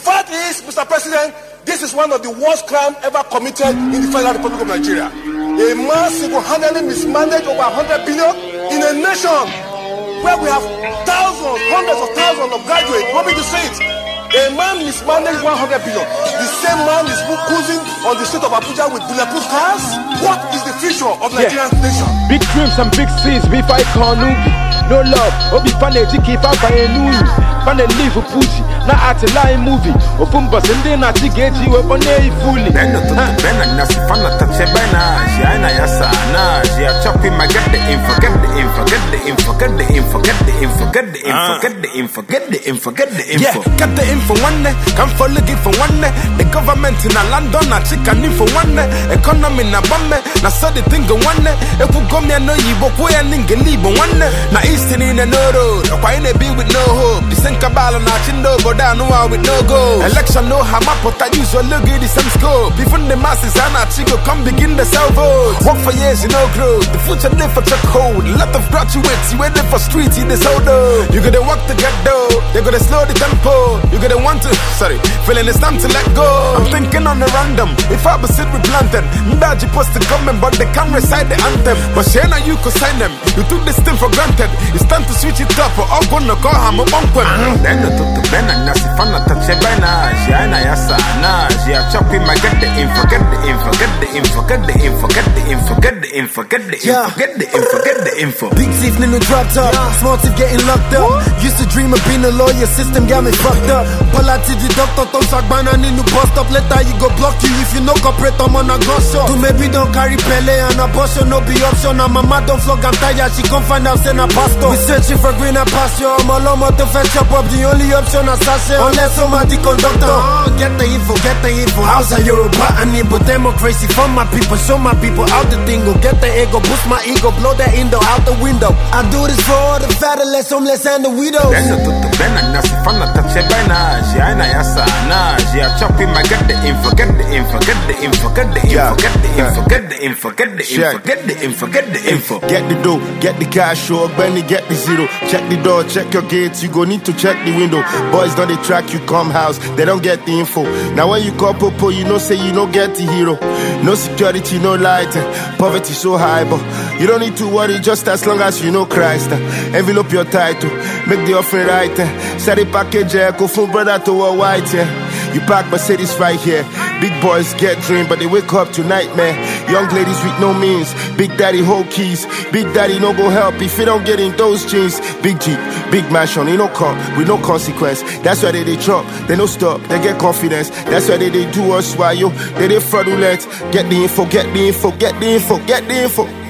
fact is, Mr. President, this is one of the worst crimes ever committed in the Federal Republic of Nigeria. A man single-handedly mismanaged over 100 billion in a nation where we have thousands, hundreds of thousands of graduates hoping to say it. A man mismanaged 100 billion. The same man is cruising on the street of Abuja with bulletproof cars. What is the future of Nigerian nation? Big dreams and big seas, we fight Kanubi. No love, Obi Fane Jiki Papa Enu. Fane live pussy, na at a line movie. Ofumba Sende na Tigeji, weapon a fully. Bena to Bena Nasifana Tachebana, Giana Yasana, Gia chopping my get the info, get the info, get the info, get the info, get the info, get the info, get the info, get the info, get the info. Yeah, get the info one day, come for looking for one day. The government in a London, a chicken info one day. Economy na bombe, na so the thing go one day. If we come here, no you book, we are ningle leave one day. Na Eastin in a no road, or why they be with no hope. The same cabal na chindo go down, no one with no go. Election no hammer, but I usually look at the same scope. Even the masses are not chico, come begin the sell vote. Work for years, you know, growth. The future live for truck hold. A lot of graduates, you waiting for streets in this old though. You gotta walk to get though. They gotta slow the tempo. You gotta want to, feeling it's time to let go. I'm thinking on the random. If I was sit with planted, Mdaji supposed to come but they can't recite the anthem. But Shana, you could sign them. You took this thing for granted. It's time to switch it up or I'm gonna call him a bunker. Then I took the Bena, Nasifana, Tachebana, Giana Yasana, Gia chopping my get the info, get the info, get the info, get the info, get the info, get the info, get the info, get the info, get the info. Big teeth, nigga dropped up. Small teeth getting locked up. Used to dream of being a lawyer, system got me fucked up. Pull out to the doctor, don't suck banana, need to bust up. Later you go block you if you no cooperate, I'm on a gun shot. To maybe don't carry Pele and abortion, no be option. And mama don't flog, I'm tired, she come find out, send a pastor. We searching for greener pasture, I'm all on to fetch up, the only option is sashay. Unless somebody conductor. Get the info, get the info. How's a Yoruba and Igbo democracy for my people, show my people how the thing go. Get the ego, boost my ego, blow that window out the window. I do this for all the fatherless, homeless, and the widows. Then I took the Bena, Nasifana, Tachebana, Giana Yasana, Gia chopping my get the info, get the info, get the info, get the info, get the info, get the info, get the info, get the info, get the info. Get the dough, get the cash, show Benny, get the zero. Check the door, check your gates, you go need to check the window. Boys don't they track you come house, they don't get the info. Now when you call Popo, you know say you don't get the hero. No security, no light, poverty so high, but you don't need to worry just as long as you know Christ. Envelope your title, make the offering right. Set a package, go from brother to a white. You park Mercedes right here. Big boys get dream, but they wake up to nightmare. Young ladies with no means, Big Daddy hold keys. Big Daddy no go help if you don't get in those jeans. Big Jeep, big mansion, you no come with no consequence. That's why they drop, they no stop, they get confidence. That's why they do us while you, they fraudulent. Get the info, get the info, get the info, get the info.